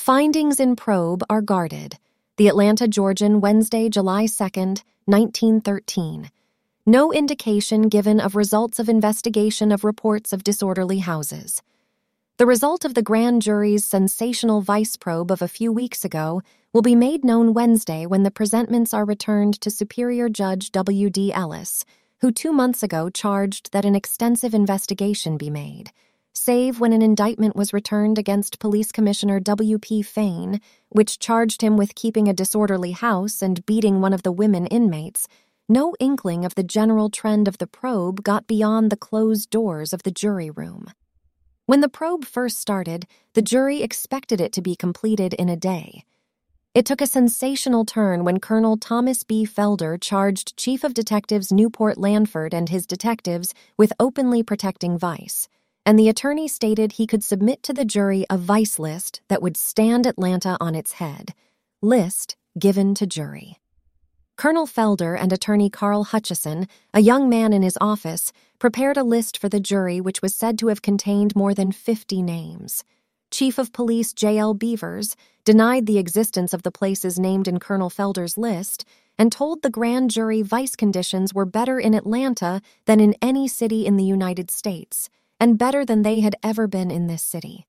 Findings in probe are guarded. The Atlanta Georgian, Wednesday, July 2nd, 1913. No indication given of results of investigation of reports of disorderly houses. The result of the grand jury's sensational vice probe of a few weeks ago will be made known Wednesday when the presentments are returned to Superior Judge W.D. Ellis, who 2 months ago charged that an extensive investigation be made, save when an indictment was returned against Police Commissioner W.P. Fain, which charged him with keeping a disorderly house and beating one of the women inmates. No inkling of the general trend of the probe got beyond the closed doors of the jury room. When the probe first started, the jury expected it to be completed in a day. It took a sensational turn when Colonel Thomas B. Felder charged Chief of Detectives Newport Lanford and his detectives with openly protecting Vice, and the attorney stated he could submit to the jury a Vice list that would stand Atlanta on its head. List given to jury. Colonel Felder and attorney Carl Hutchison, a young man in his office, prepared a list for the jury which was said to have contained more than 50 names. Chief of Police J.L. Beavers denied the existence of the places named in Colonel Felder's list and told the grand jury vice conditions were better in Atlanta than in any city in the United States, and better than they had ever been in this city.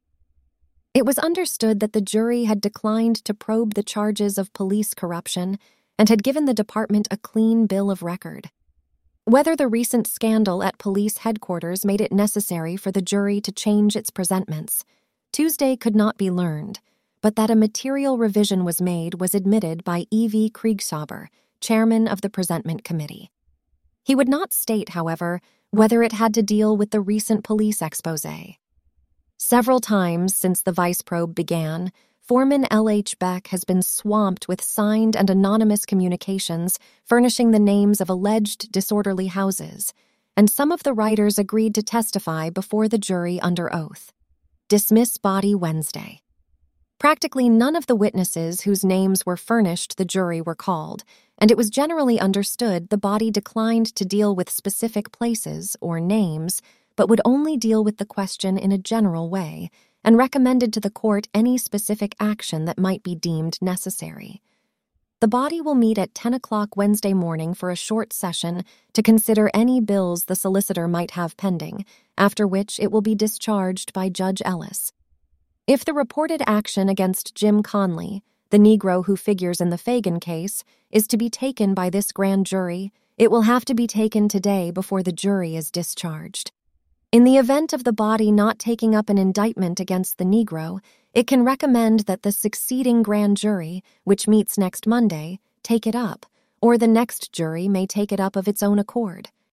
It was understood that the jury had declined to probe the charges of police corruption and had given the department a clean bill of record. Whether the recent scandal at police headquarters made it necessary for the jury to change its presentments, Tuesday could not be learned, but that a material revision was made was admitted by E.V. Kriegshaber, chairman of the presentment committee. He would not state, however, whether it had to deal with the recent police exposé. Several times since the vice probe began, Foreman L.H. Beck has been swamped with signed and anonymous communications furnishing the names of alleged disorderly houses, and some of the writers agreed to testify before the jury under oath. Dismiss body Wednesday. Practically none of the witnesses whose names were furnished the jury were called, and it was generally understood the body declined to deal with specific places or names, but would only deal with the question in a general way, and recommended to the court any specific action that might be deemed necessary. The body will meet at 10 o'clock Wednesday morning for a short session to consider any bills the solicitor might have pending, after which it will be discharged by Judge Ellis. If the reported action against Jim Conley, the Negro who figures in the Fagan case, is to be taken by this grand jury, it will have to be taken today before the jury is discharged. In the event of the body not taking up an indictment against the Negro, it can recommend that the succeeding grand jury, which meets next Monday, take it up, or the next jury may take it up of its own accord.